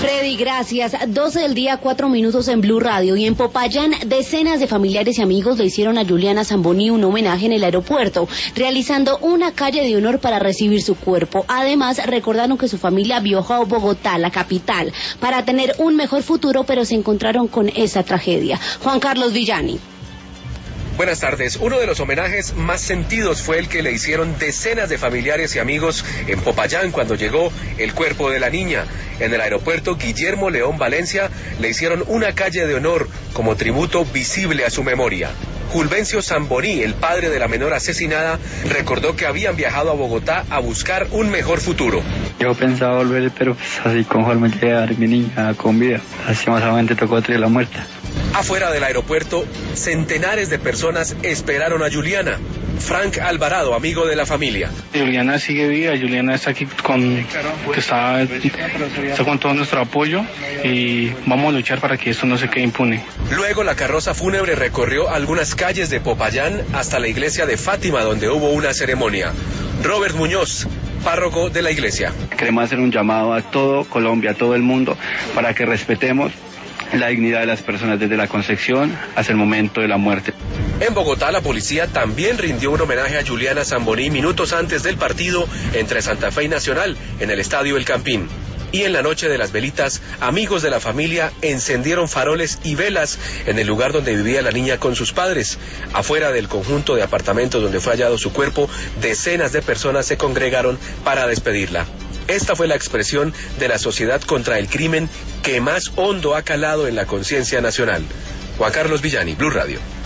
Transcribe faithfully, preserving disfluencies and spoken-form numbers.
Freddy, gracias. doce del día, cuatro minutos en Blue Radio. Y en Popayán, decenas de familiares y amigos le hicieron a Juliana Zamboni un homenaje en el aeropuerto, realizando una calle de honor para recibir su cuerpo. Además, recordaron que su familia viajó a Bogotá, la capital, para tener un mejor futuro, pero se encontraron con esa tragedia. Juan Carlos Villani. Buenas tardes. Uno de los homenajes más sentidos fue el que le hicieron decenas de familiares y amigos en Popayán cuando llegó el cuerpo de la niña. En el aeropuerto Guillermo León Valencia le hicieron una calle de honor como tributo visible a su memoria. Fulvencio Zamboni, el padre de la menor asesinada, recordó que habían viajado a Bogotá a buscar un mejor futuro. Yo pensaba volver, pero pues así conforme llegar mi niña con vida, lastimosamente tocó traer la muerte. Afuera del aeropuerto, centenares de personas esperaron a Juliana. Frank Alvarado, amigo de la familia. Juliana sigue viva, Juliana está aquí con, que está, está con todo nuestro apoyo y vamos a luchar para que esto no se quede impune. Luego la carroza fúnebre recorrió algunas calles de Popayán hasta la iglesia de Fátima, donde hubo una ceremonia. Robert Muñoz, párroco de la iglesia. Queremos hacer un llamado a todo Colombia, a todo el mundo, para que respetemos la dignidad de las personas desde la concepción hasta el momento de la muerte. En Bogotá, la policía también rindió un homenaje a Juliana Zamboni minutos antes del partido entre Santa Fe y Nacional en el Estadio El Campín. Y en la noche de las velitas, amigos de la familia encendieron faroles y velas en el lugar donde vivía la niña con sus padres. Afuera del conjunto de apartamentos donde fue hallado su cuerpo, decenas de personas se congregaron para despedirla. Esta fue la expresión de la sociedad contra el crimen que más hondo ha calado en la conciencia nacional. Juan Carlos Villani, Blue Radio.